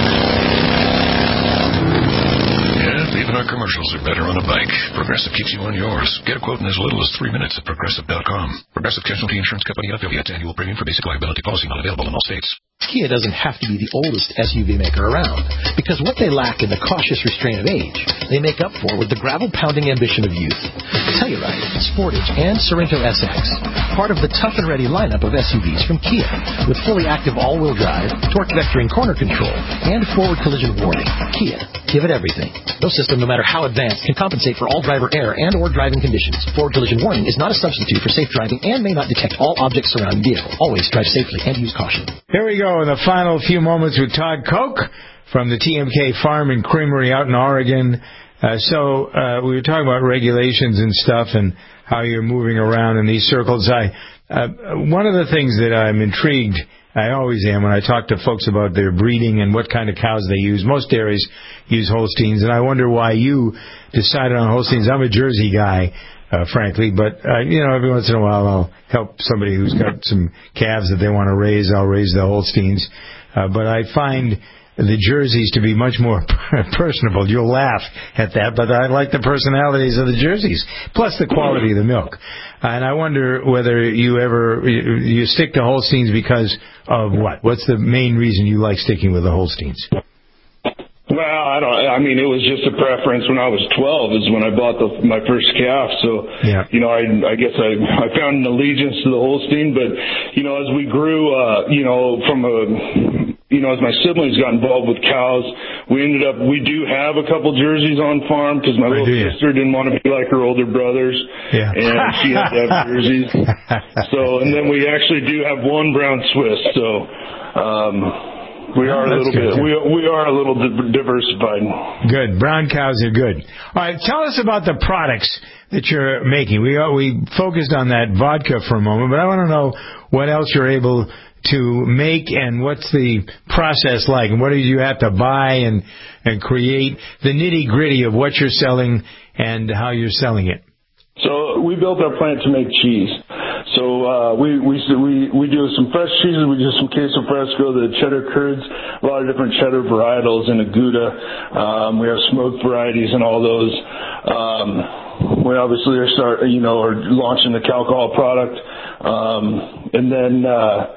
Yeah, even our commercials are better on a bike. Progressive keeps you on yours. Get a quote in as little as three minutes at progressive dot com. Progressive Casualty Insurance Company and affiliates. Annual premium for basic liability policy not available in all states. Kia doesn't have to be the oldest S U V maker around, because what they lack in the cautious restraint of age, they make up for with the gravel-pounding ambition of youth. Telluride, Sportage, and Sorento S X, part of the tough and ready lineup of S U Vs from Kia, with fully active all-wheel drive, torque vectoring corner control, and forward collision warning. Kia, give it everything. No system, no matter how advanced, can compensate for all driver error and or driving conditions. Forward collision warning is not a substitute for safe driving and may not detect all objects surrounding the vehicle. Always drive safely and use caution. Here we go in the final few moments with Todd Koch from the T M K Farm and Creamery out in Oregon. Uh, so uh, we were talking about regulations and stuff and how you're moving around in these circles. I uh, one of the things that I'm intrigued, I always am when I talk to folks about their breeding and what kind of cows they use. Most dairies use Holsteins, and I wonder why you decided on Holsteins. I'm a Jersey guy. Uh, frankly, but, uh, you know, every once in a while I'll help somebody who's got some calves that they want to raise. I'll raise the Holsteins. Uh, but I find the Jerseys to be much more personable. You'll laugh at that, but I like the personalities of the Jerseys, plus the quality of the milk. Uh, and I wonder whether you ever, you, you stick to Holsteins because of what? What's the main reason you like sticking with the Holsteins? Well, I don't. I mean, it was just a preference. When I was twelve is when I bought the, my first calf. So, yeah. you know, I, I guess I, I found an allegiance to the Holstein. But, you know, as we grew, uh, you know, from a, you know, as my siblings got involved with cows, we ended up, we do have a couple jerseys on farm because my little sister didn't want to be like her older brothers. Yeah. And she had to have jerseys. So, and then we actually do have one brown Swiss. So, um, we are a little bit, we, we are a little diversified. Good. Brown cows are good. All right. Tell us about the products that you're making. We we focused on that vodka for a moment, but I want to know what else you're able to make and what's the process like, and what do you have to buy and and create, the nitty gritty of what you're selling and how you're selling it. So we built our plant to make cheese. So uh, we we we we do some fresh cheeses. We do some queso fresco, the cheddar curds, a lot of different cheddar varietals, and a Gouda. Um, we have smoked varieties and all those. Um, we obviously are start you know are launching the Calcol product, um, and then. Uh,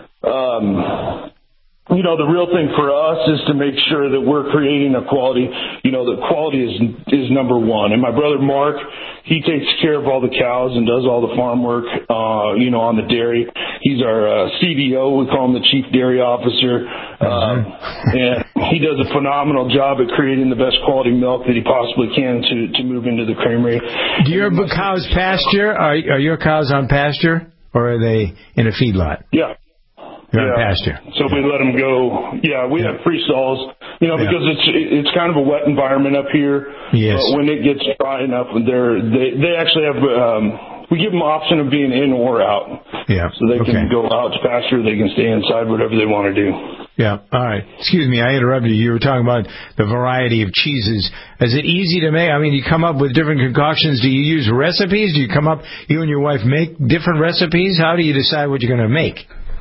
Um, you know, the real thing for us is to make sure that we're creating a quality, you know, that quality is, is number one. And my brother Mark, he takes care of all the cows and does all the farm work, uh, you know, on the dairy. He's our uh, C D O. We call him the Chief Dairy Officer. Um, and he does a phenomenal job at creating the best quality milk that he possibly can to, to move into the creamery. Do your cows pasture? Are, are your cows on pasture or are they in a feedlot? Yeah. You're yeah. on pasture. So we let them go. Yeah, we yeah. have free stalls, you know, because yeah. it's it's kind of a wet environment up here. Yes. But when it gets dry enough, they're, they they actually have, um, we give them the option of being in or out. Yeah. So they okay. can go out to pasture, they can stay inside, whatever they want to do. Yeah. All right. Excuse me, I interrupted you. You were talking about the variety of cheeses. Is it easy to make? I mean, you come up with different concoctions. Do you use recipes? Do you come up, you and your wife make different recipes? How do you decide what you're going to make?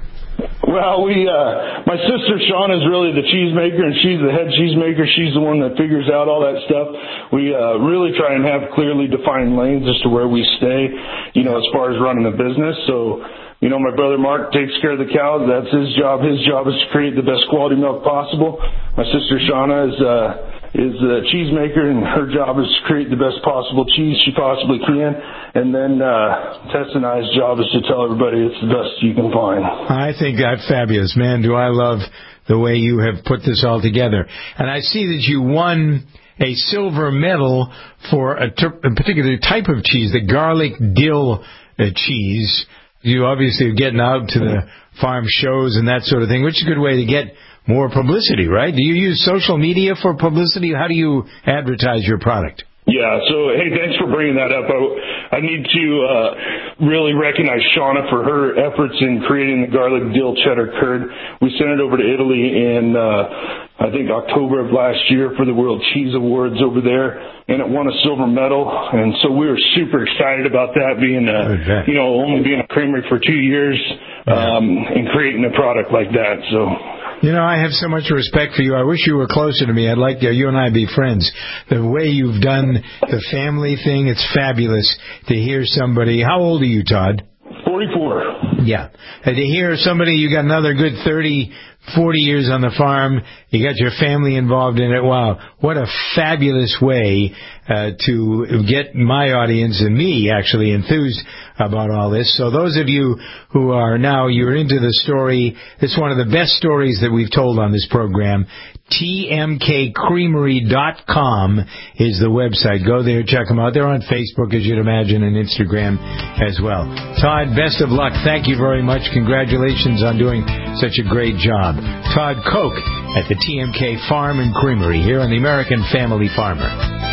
Well, we, uh, my sister Shauna is really the cheese maker, and she's the head cheese maker. She's the one that figures out all that stuff. We, uh, really try and have clearly defined lanes as to where we stay, you know, as far as running the business. So, you know, my brother Mark takes care of the cows. That's his job. His job is to create the best quality milk possible. My sister Shauna is, uh, is a cheese maker, and her job is to create the best possible cheese she possibly can. And then uh, Tess and I's job is to tell everybody it's the best you can find. I think that's fabulous. Man, do I love the way you have put this all together. And I see that you won a silver medal for a, ter- a particular type of cheese, the garlic dill uh, cheese. You obviously are getting out to the farm shows and that sort of thing, which is a good way to get more publicity, right? Do you use social media for publicity? How do you advertise your product? Yeah, so, hey, thanks for bringing that up. I, I need to uh, really recognize Shauna for her efforts in creating the garlic dill cheddar curd. We sent it over to Italy in, uh, I think, October of last year for the World Cheese Awards over there, and it won a silver medal. And so we were super excited about that, being, a, you know, only being a creamery for two years um, and creating a product like that, so... You know, I have so much respect for you. I wish you were closer to me. I'd like you and I be friends. The way you've done the family thing, it's fabulous to hear somebody. How old are you, Todd? forty-four. Yeah. And to hear somebody, you got another good thirty, forty years on the farm. You got your family involved in it. Wow. What a fabulous way uh, to get my audience and me actually enthused about all this. So those of you who are now, you're into the story, it's one of the best stories that we've told on this program. T M K creamery dot com is the website. Go there, check them out. They're on Facebook, as you'd imagine, and Instagram as well. Todd, best of luck. Thank you very much. Congratulations on doing such a great job. Todd Koch at the T M K Farm and Creamery here on the American Family Farmer.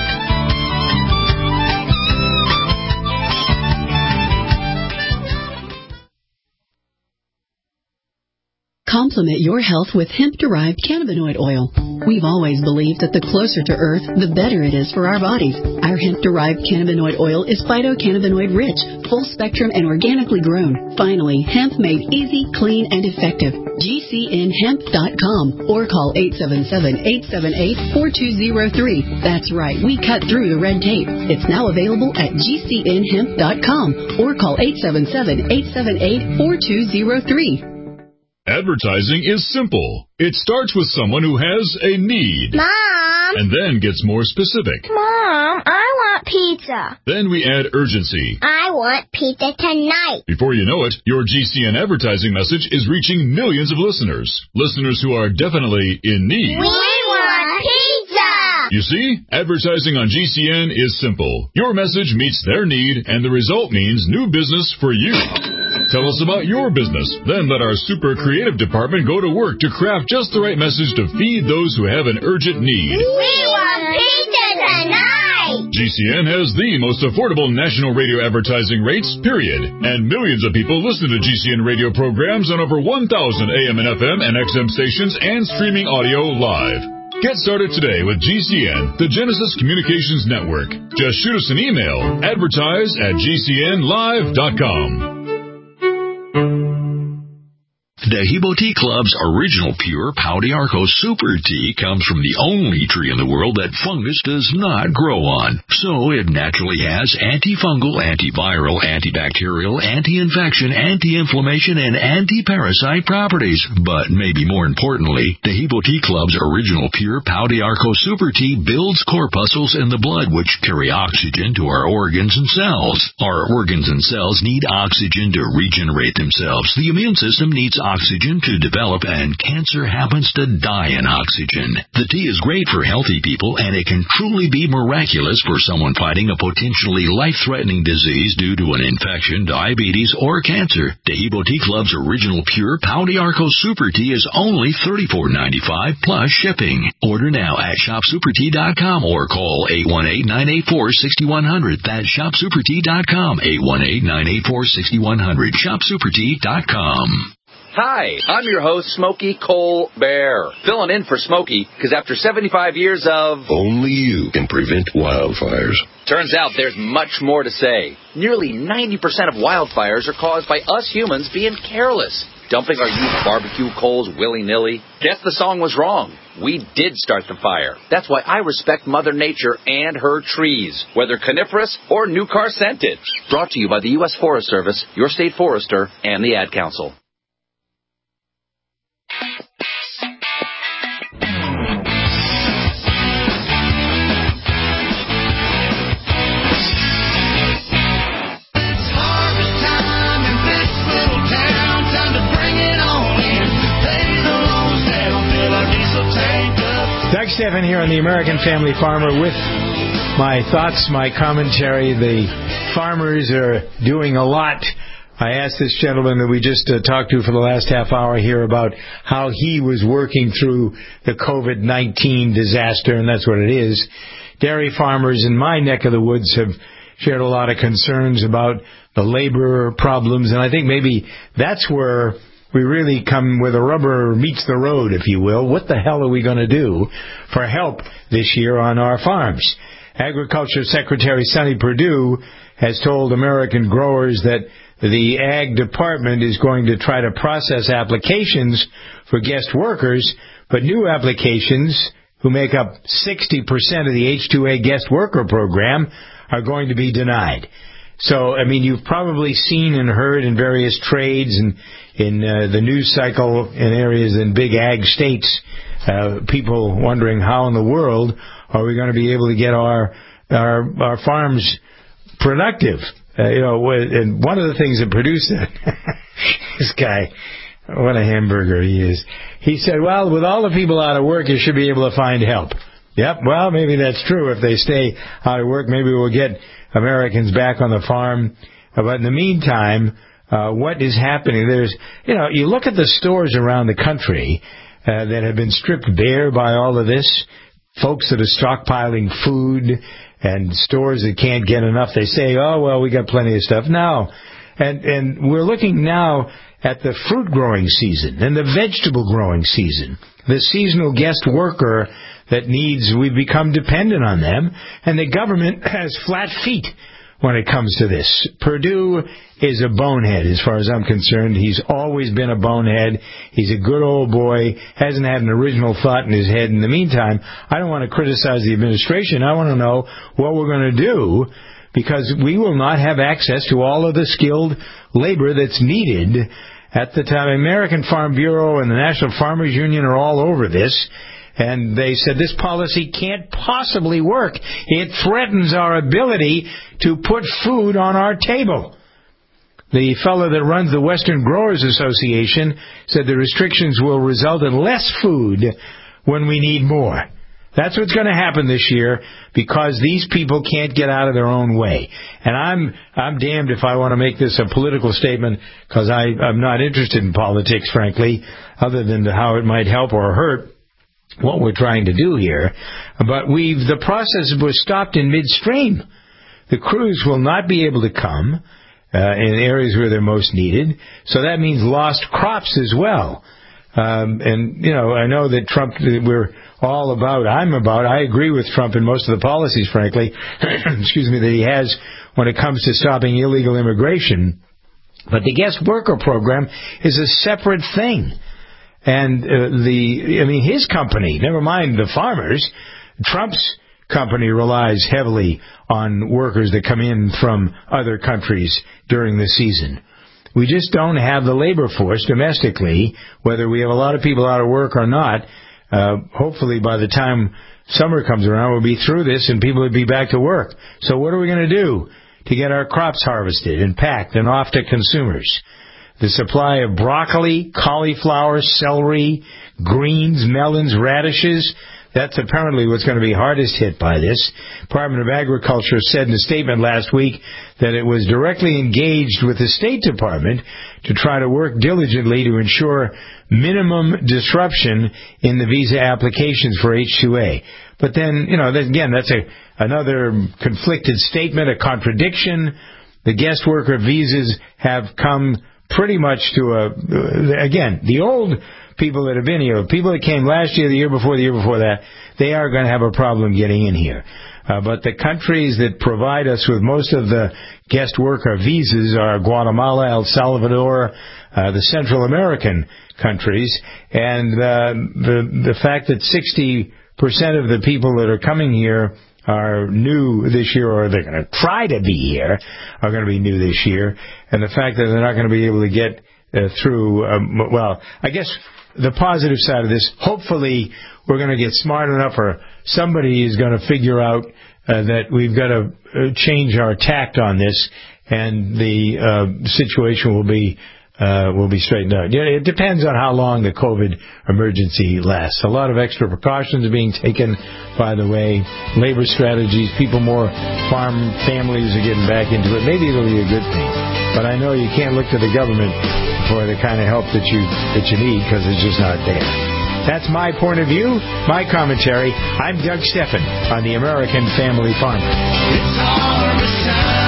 Complement your health with hemp-derived cannabinoid oil. We've always believed that the closer to Earth, the better it is for our bodies. Our hemp-derived cannabinoid oil is phytocannabinoid-rich, full-spectrum, and organically grown. Finally, hemp made easy, clean, and effective. G C N hemp dot com or call eight seven seven, eight seven eight, four two zero three. That's right, we cut through the red tape. It's now available at G C N hemp dot com or call eight seven seven, eight seven eight, four two zero three. Advertising is simple. It starts with someone who has a need. Mom! And then gets more specific. Mom, I want pizza. Then we add urgency. I want pizza tonight. Before you know it, your G C N advertising message is reaching millions of listeners. Listeners who are definitely in need. We want pizza! You see, advertising on G C N is simple. Your message meets their need, and the result means new business for you. Tell us about your business. Then let our super creative department go to work to craft just the right message to feed those who have an urgent need. We want pizza tonight! G C N has the most affordable national radio advertising rates, period. And millions of people listen to G C N radio programs on over one thousand A M and F M and X M stations and streaming audio live. Get started today with G C N, the Genesis Communications Network. Just shoot us an email, advertise at g c n live dot com. Dehibo Tea Club's original pure Pau d'Arco Super Tea comes from the only tree in the world that fungus does not grow on. So it naturally has antifungal, antiviral, antibacterial, anti-infection, anti-inflammation, and anti-parasite properties. But maybe more importantly, Dehibo Tea Club's original pure Pau d'Arco Super Tea builds corpuscles in the blood which carry oxygen to our organs and cells. Our organs and cells need oxygen to regenerate themselves. The immune system needs oxygen oxygen to develop, and cancer happens to die in oxygen. The tea is great for healthy people, and it can truly be miraculous for someone fighting a potentially life-threatening disease due to an infection, diabetes, or cancer. Dehibo Tea Club's original pure Pau d'Arco Super Tea is only thirty-four dollars and ninety-five cents plus shipping. Order now at shop super tea dot com or call eight one eight, nine eight four, six one zero zero. That's shop super tea dot com, eight one eight, nine eight four, six one zero zero, shop super tea dot com. Hi, I'm your host, Smokey Colbert, filling in for Smokey, because after seventy-five years of... Only you can prevent wildfires. Turns out there's much more to say. Nearly ninety percent of wildfires are caused by us humans being careless, dumping our used barbecue coals willy-nilly. Guess the song was wrong. We did start the fire. That's why I respect Mother Nature and her trees, whether coniferous or new car scented. Brought to you by the U S Forest Service, your state forester, and the Ad Council. Doug Stephan here on the American Family Farmer with my thoughts, my commentary. The farmers are doing a lot. I asked this gentleman that we just uh, talked to for the last half hour here about how he was working through the COVID nineteen disaster, and that's what it is. Dairy farmers in my neck of the woods have shared a lot of concerns about the labor problems, and I think maybe that's where we really come where the rubber meets the road, if you will. What the hell are we going to do for help this year on our farms? Agriculture Secretary Sonny Perdue has told American growers that the Ag Department is going to try to process applications for guest workers, but new applications, who make up sixty percent of the H two A guest worker program, are going to be denied. So, I mean, you've probably seen and heard in various trades and in uh, the news cycle in areas in big ag states, uh, people wondering how in the world are we going to be able to get our our, our farms productive. Uh, you know, and one of the things that produced it, this guy, what a hamburger he is. He said, well, with all the people out of work, you should be able to find help. Yep, well, maybe that's true. If they stay out of work, maybe we'll get Americans back on the farm. But in the meantime, uh, what is happening? There's, you know, you look at the stores around the country uh, that have been stripped bare by all of this, folks that are stockpiling food and stores that can't get enough. They say, oh, well, we got plenty of stuff. No. And, and we're looking now at the fruit growing season and the vegetable growing season, the seasonal guest worker that needs, we've become dependent on them, and the government has flat feet when it comes to this. Perdue is a bonehead as far as I'm concerned. He's always been a bonehead. He's a good old boy, hasn't had an original thought in his head. In the meantime, I don't want to criticize the administration. I want to know what we're going to do, because we will not have access to all of the skilled labor that's needed at the time. American Farm Bureau and the National Farmers Union are all over this. And they said this policy can't possibly work. It threatens our ability to put food on our table. The fellow that runs the Western Growers Association said the restrictions will result in less food when we need more. That's what's going to happen this year because these people can't get out of their own way. And I'm I'm damned if I want to make this a political statement because I'm not interested in politics, frankly, other than how it might help or hurt what we're trying to do here. But we've the process was stopped in midstream. The crews will not be able to come uh, in areas where they're most needed. So that means lost crops as well. Um, and, you know, I know that Trump, we're all about, I'm about, I agree with Trump in most of the policies, frankly, excuse me, that he has when it comes to stopping illegal immigration. But the guest worker program is a separate thing. And uh, the, I mean, his company, never mind the farmers, Trump's company relies heavily on workers that come in from other countries during the season. We just don't have the labor force domestically, whether we have a lot of people out of work or not. Uh, hopefully by the time summer comes around, we'll be through this and people will be back to work. So what are we going to do to get our crops harvested and packed and off to consumers? The supply of broccoli, cauliflower, celery, greens, melons, radishes, that's apparently what's going to be hardest hit by this. Department of Agriculture said in a statement last week that it was directly engaged with the State Department to try to work diligently to ensure minimum disruption in the visa applications for H two A. But then, you know, again, that's a another conflicted statement, a contradiction. The guest worker visas have come pretty much to a, again, the old people that have been here, people that came last year, the year before, the year before that, they are going to have a problem getting in here. Uh, but the countries that provide us with most of the guest worker visas are Guatemala, El Salvador, uh, the Central American countries, and uh, the the fact that sixty percent of the people that are coming here are new this year, or they're going to try to be here, are going to be new this year, and the fact that they're not going to be able to get uh, through, um, well, I guess the positive side of this, hopefully we're going to get smart enough, or somebody is going to figure out uh, that we've got to uh, change our tact on this, and the uh, situation will be uh, will be straightened out. It depends on how long the COVID emergency lasts. A lot of extra precautions are being taken, by the way, labor strategies, people more, farm families are getting back into it. Maybe it'll be a good thing. But I know you can't look to the government for the kind of help that you that you need because it's just not there. That's my point of view, my commentary. I'm Doug Steffen on the American Family Farmer. It's harvest time.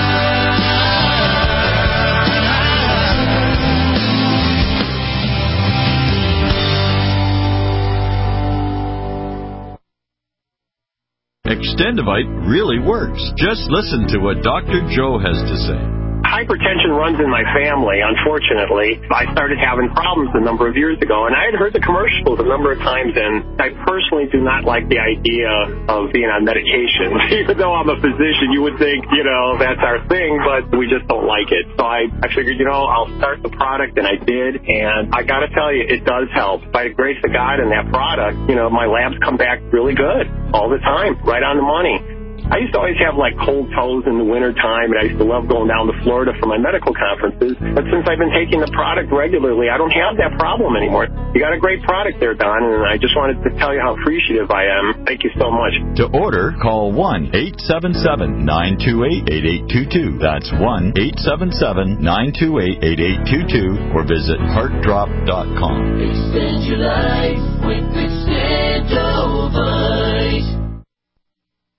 Extendivite really works. Just listen to what Doctor Joe has to say. Hypertension runs in my family, unfortunately. I started having problems a number of years ago, and I had heard the commercials a number of times, and I personally do not like the idea of being on medication. Even though I'm a physician, you would think, you know, that's our thing, but we just don't like it. So I, I figured, you know, I'll start the product, and I did, and I got to tell you, it does help. By the grace of God and that product, you know, my labs come back really good all the time, right on the money. I used to always have, like, cold toes in the wintertime, and I used to love going down to Florida for my medical conferences. But since I've been taking the product regularly, I don't have that problem anymore. You got a great product there, Don, and I just wanted to tell you how appreciative I am. Thank you so much. To order, call one eight seven seven, nine two eight, eight eight two two. That's one eight seven seven, nine two eight, eight eight two two, or visit heart drop dot com. Extend your life with Extend.